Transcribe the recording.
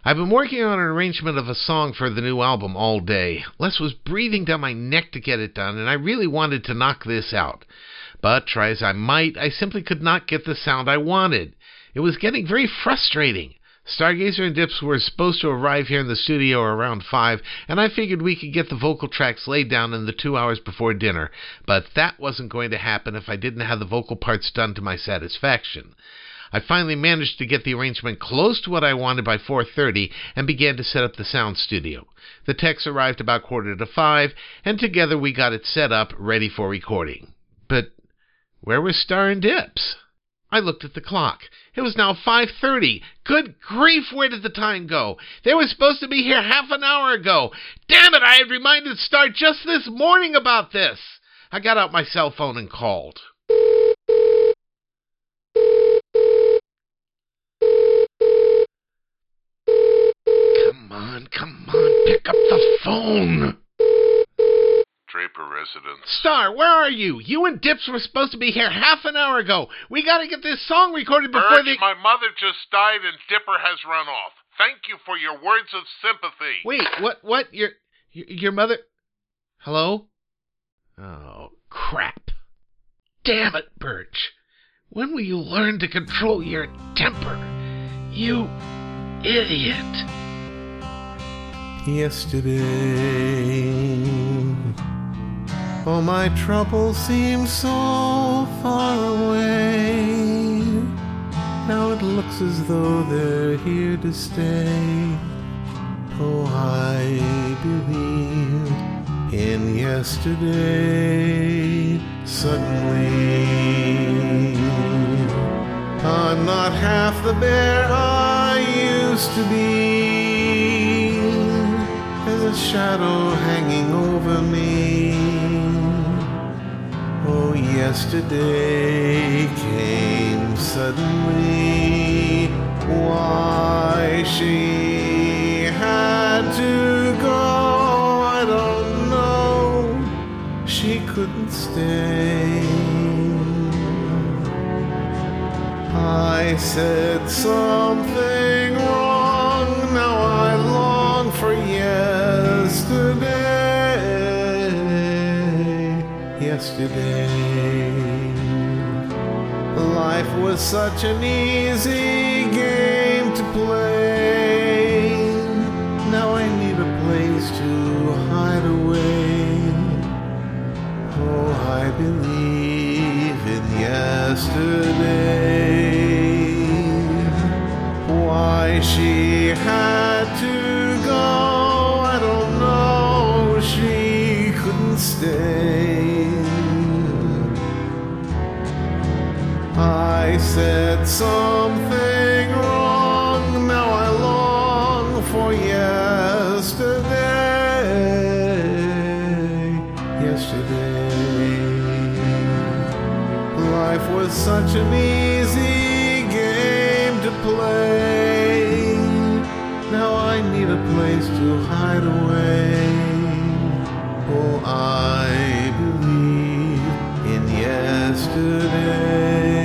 I've been working on an arrangement of a song for the new album all day. Les was breathing down my neck to get it done, and I really wanted to knock this out. But try as I might, I simply could not get the sound I wanted. It was getting very frustrating. Stargazer and Dips were supposed to arrive here in the studio around 5, and I figured we could get the vocal tracks laid down in the 2 hours before dinner, but that wasn't going to happen if I didn't have the vocal parts done to my satisfaction. I finally managed to get the arrangement close to what I wanted by 4:30 and began to set up the sound studio. The techs arrived about 4:45, and together we got it set up, ready for recording. But where was Star and Dips? I looked at the clock. It was now 5:30. Good grief, where did the time go? They were supposed to be here half an hour ago. Damn it, I had reminded Star just this morning about this. I got out my cell phone and called. Come on, pick up the phone. Draper Residence. Star, where are you? You and Dips were supposed to be here half an hour ago. We gotta get this song recorded before Birch, my mother just died and Dipper has run off. Thank you for your words of sympathy. Wait, what? Your mother... Hello? Oh, crap. Damn it, Birch. When will you learn to control your temper? You idiot. Yesterday, all my troubles seem so far away. Now it looks as though they're here to stay. Oh, I believe in yesterday. Suddenly, I'm not half the bear I used to be. There's a shadow hanging over me. Oh, yesterday came suddenly. Why she had to go, I don't know. She couldn't stay. I said something wrong. Now I long for yesterday. Life was such an easy game to play. Now I need a place to hide away. Oh, I believe in yesterday. Why she had to go, I don't know. She couldn't stay. I said something wrong. Now I long for yesterday. Yesterday, life was such an easy game to play. Now I need a place to hide away. Oh, I believe in yesterday.